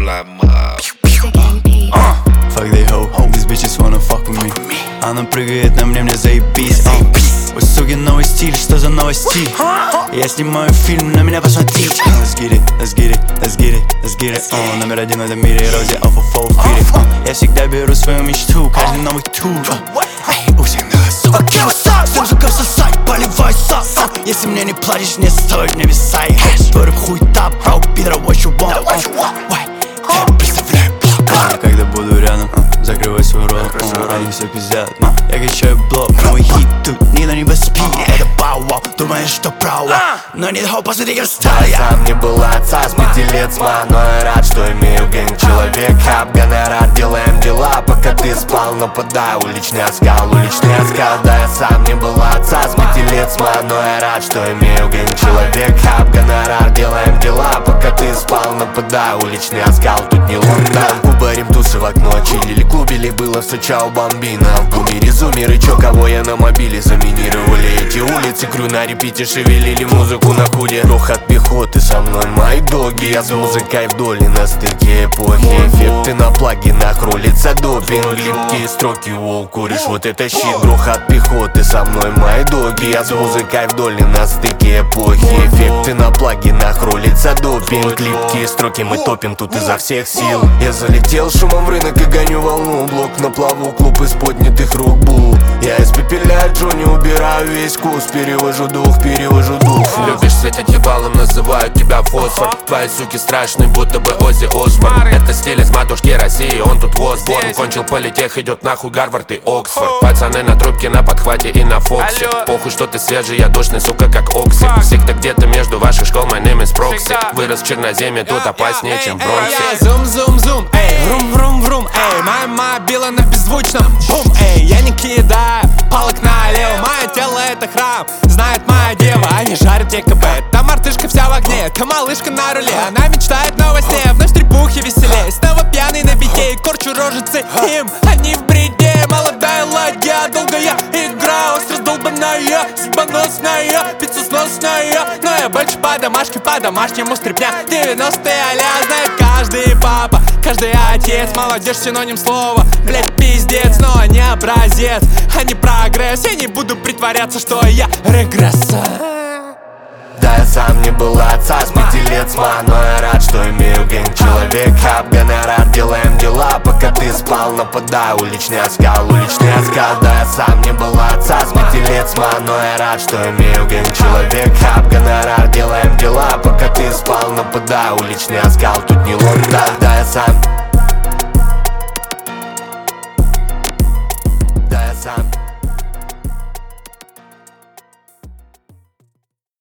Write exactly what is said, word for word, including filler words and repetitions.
Fuck they hoe, these bitches wanna fuck with me. Она прыгает на мне, мне заебись. Ой, суки, новый стиль, что за новости? Я снимаю фильм, на меня посмотри. Let's get it, let's get it, let's get it, let's get it. uh, Номер один в этом мире, Рози, off of four feet. uh, Я всегда беру свою мечту, каждый новый тур. Эй, у всех на газу. Окей, what's up? Всем жуков сосай, поливай сос. Если мне не платишь, не стоит, не висай. Говорю, хуй тап, бро, пидора, what you want? Представляю блок. Когда буду рядом, закрывай свой рот, они все пиздят. Я качаю блок, мой хит тут не на небоспи. Это бау-вау, думаешь, что право, но не дохол, посмотри, как стал я. Сам не был отца с пяти лет, но я рад, что имею гэнг. Человек, хаб, гонорар, делаем дела, пока ты спал. Нападаю, уличный оскал, уличный оскал. Да, я сам не был отца с пяти лет, но я рад, что имею гэнг. Человек, хаб, гонорар, делаем дела, пока ты спал. Нападаю, уличный оскал, тут не Лондон. Кубарим тусы в окно, чилили, клубили, было все чао бомбина. В бумере зумеры, чё, кого я на мобиле заминировали эти улицы. Крю на репите, шевелили музыку на худе. Рух от пехоты, со мной мои доги. Я с музыкой вдоль и на стыке эпохи. Эффекты на плагинах, рулится допинг. Липкие строки, воу, куришь, вот это щит. Рух от пехоты, со мной мои доги. Я с музыкой вдоль и на стыке эпохи. Эффекты на плагинах, рулится допинг. Липкие строки, мы топим тут изо всех сил. Я залетел шумом в рынок и гоню волну. Блок на плаву, клуб из поднятых рук бу. Я испепеляю Джонни, убираю весь вкус. Перевожу дух, перевожу дух. Любишь светить ебалом, называют тебя фосфор. Твои суки страшные, будто бы Оззи Осборн. Это стиль из матушки России, он тут возборн. Кончил политех, идет нахуй Гарвард и Оксфорд. Пацаны на трубке, на подхвате и на фоксе. Похуй, что ты свежий, я душный, сука, как Окси. Всегда где-то между ваших школ, my name is Прокси. Вырос в Черноземье, тут опаснее, чем в Бронксе. Зум-зум-зум, эй, врум-врум-врум, эй. Моя мобила на беззвучном, бум, эй. Я не кидаю палок налево, мое тело это храм, знает моя дева. Они жарят ЕКБ, та мартышка вся в огне, та малышка на руле. Она мечтает но во сне, вновь стрельбухи веселее. Снова пьяный на бите, корчу рожицы им. Они в бреде, молодая ладья. Долго я играю, остро раздолбанная, судьбоносная, пиццесносная. Но я больше по домашке, по домашнему стрипня. Девяностые а-ля знает каждый папа, каждый отец. Молодежь синоним слова, блять, пиздец. Но не образец, а не прогресс. Я не буду притворяться, что я регресс. Да, я сам не был отца с пяти лет, но я рад, что имею гэнг. Человек, хаб, гонорар, делаем дела, пока ты спал. Нападаю, уличный оскал, уличный оскал. Да, я сам не был отца с пяти лет, но я рад, что имею гэнг. Человек, хаб, гонорар, делаем дела, пока ты спал. Нападаю, уличный оскал, тут не Лондон. Да, я сам